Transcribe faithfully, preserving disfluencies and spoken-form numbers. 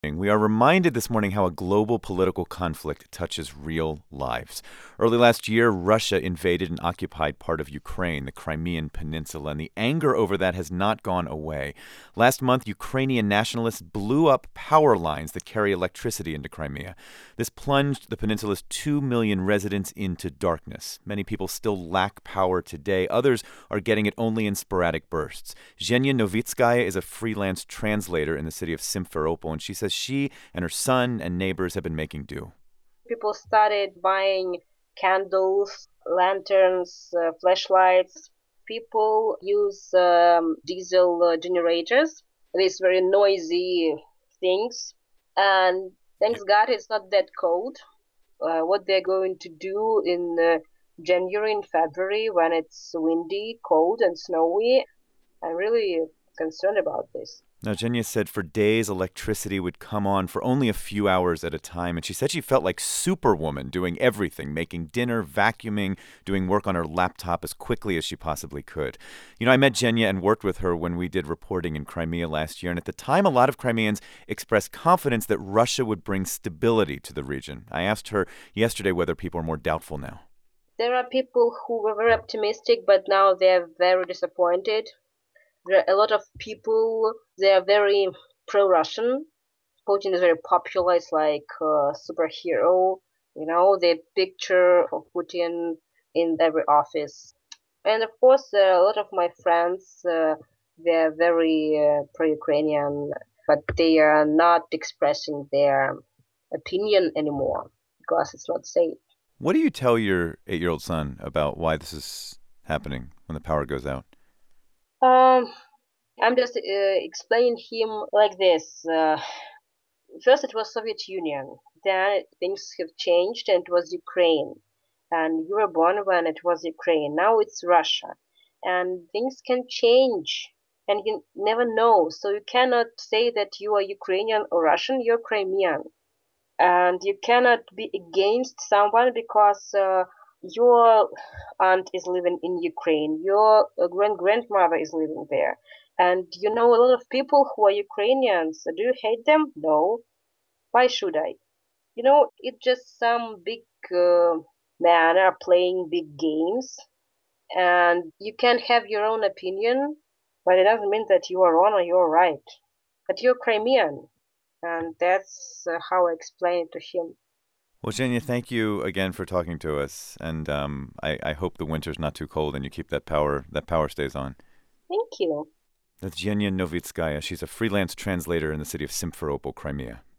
We are reminded this morning how a global political conflict touches real lives. Early last year, Russia invaded and occupied part of Ukraine, the Crimean Peninsula, and the anger over that has not gone away. Last month, Ukrainian nationalists blew up power lines that carry electricity into Crimea. This plunged the peninsula's two million residents into darkness. Many people still lack power today. Others are getting it only in sporadic bursts. Zhenya Novitskaya is a freelance translator in the city of Simferopol, and she says she and her son and neighbors have been making do. People started buying candles, lanterns, uh, flashlights. People use um, diesel uh, generators, these very noisy things. And thanks God it's not that cold. Uh, what they're going to do in uh, January and February when it's windy, cold, and snowy, I'm really concerned about this. Now, Zhenya said for days electricity would come on for only a few hours at a time, and she said she felt like Superwoman doing everything, making dinner, vacuuming, doing work on her laptop as quickly as she possibly could. You know, I met Zhenya and worked with her when we did reporting in Crimea last year, and at the time a lot of Crimeans expressed confidence that Russia would bring stability to the region. I asked her yesterday whether people are more doubtful now. There are people who were very optimistic, but now they're very disappointed. There are a lot of people, they are very pro-Russian. Putin is very popular, it's like a superhero. You know, the picture of Putin in every office. And of course, there are a lot of my friends, uh, they are very uh, pro-Ukrainian, but they are not expressing their opinion anymore because it's not safe. What do you tell your eight-year-old son about why this is happening when the power goes out? Um, I'm just uh, explaining him like this. Uh, first, it was Soviet Union. Then things have changed, and it was Ukraine. And you were born when it was Ukraine. Now it's Russia, and things can change, and you never know. So you cannot say that you are Ukrainian or Russian. You're Crimean, and you cannot be against someone because. Uh, your aunt is living in Ukraine, your grand grandmother is living there, and you know a lot of people who are Ukrainians. Do you hate them? No. Why should I? You know, it's just some big uh, men are playing big games, and you can have your own opinion, but it doesn't mean that you are wrong or you're right. But you're Crimean, and that's uh, how I explain it to him. Well, Zhenya, thank you again for talking to us, and um, I, I hope the winter's not too cold and you keep that power that power stays on. Thank you. That's Zhenya Novitskaya. She's a freelance translator in the city of Simferopol, Crimea.